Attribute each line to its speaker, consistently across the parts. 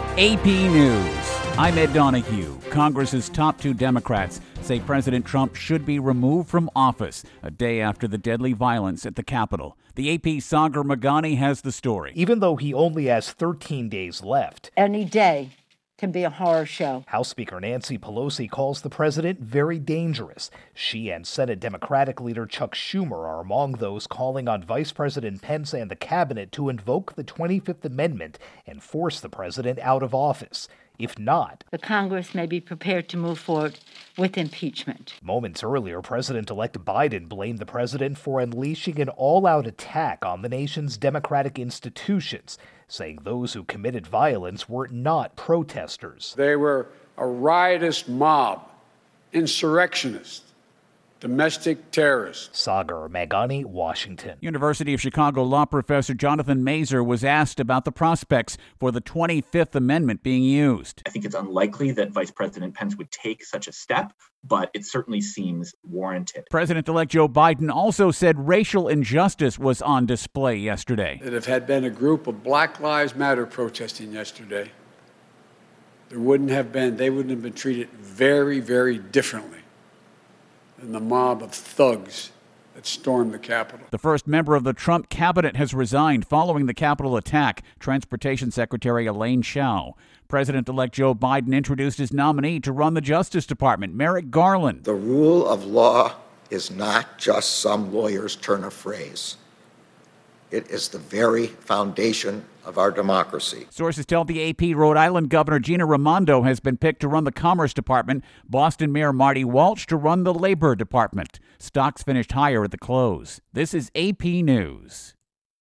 Speaker 1: AP News. I'm Ed Donahue. Congress's top two Democrats say President Trump should be removed from office a day after the deadly violence at the Capitol. The AP's Sagar Meghani has the story.
Speaker 2: Even though he only has 13 days left,
Speaker 3: any day can be a horror show.
Speaker 2: House Speaker Nancy Pelosi calls the president very dangerous. She and Senate Democratic leader Chuck Schumer are among those calling on Vice President Pence and the cabinet to invoke the 25th Amendment and force the president out of office. If not,
Speaker 3: the Congress may be prepared to move forward with impeachment.
Speaker 2: Moments earlier, President-elect Biden blamed the president for unleashing an all-out attack on the nation's democratic institutions, saying those who committed violence were not protesters.
Speaker 4: They were a riotous mob, insurrectionists, domestic terrorists.
Speaker 2: Sagar Meghani, Washington.
Speaker 1: University of Chicago law professor Jonathan Mazur was asked about the prospects for the 25th Amendment being used.
Speaker 5: I think it's unlikely that Vice President Pence would take such a step, but it certainly seems warranted.
Speaker 1: President-elect Joe Biden also said racial injustice was on display yesterday.
Speaker 4: That if had been a group of Black Lives Matter protesting yesterday, they wouldn't have been treated very, very differently than the mob of thugs that stormed the Capitol.
Speaker 1: The first member of the Trump cabinet has resigned following the Capitol attack, Transportation Secretary Elaine Chao. President-elect Joe Biden introduced his nominee to run the Justice Department, Merrick Garland.
Speaker 6: The rule of law is not just some lawyer's turn of phrase. It is the very foundation of our democracy.
Speaker 1: Sources tell the AP Rhode Island Governor Gina Raimondo has been picked to run the Commerce Department, Boston Mayor Marty Walsh to run the Labor Department. Stocks finished higher at the close. This is AP News.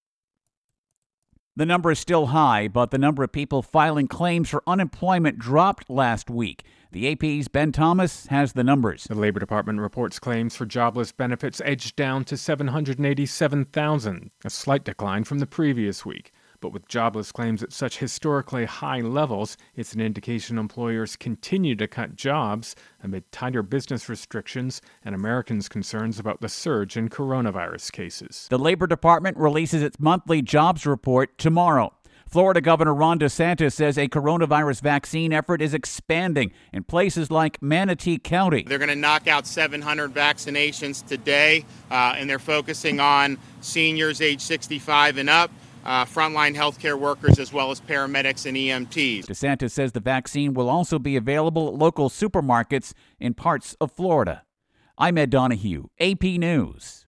Speaker 1: The number is still high, but the number of people filing claims for unemployment dropped last week. The AP's Ben Thomas has the numbers.
Speaker 7: The Labor Department reports claims for jobless benefits edged down to 787,000, a slight decline from the previous week. But with jobless claims at such historically high levels, it's an indication employers continue to cut jobs amid tighter business restrictions and Americans' concerns about the surge in coronavirus cases.
Speaker 1: The Labor Department releases its monthly jobs report tomorrow. Florida Governor Ron DeSantis says a coronavirus vaccine effort is expanding in places like Manatee County.
Speaker 8: They're going to knock out 700 vaccinations today, and they're focusing on seniors age 65 and up, frontline healthcare workers, as well as paramedics and EMTs.
Speaker 1: DeSantis says the vaccine will also be available at local supermarkets in parts of Florida. I'm Ed Donahue, AP News.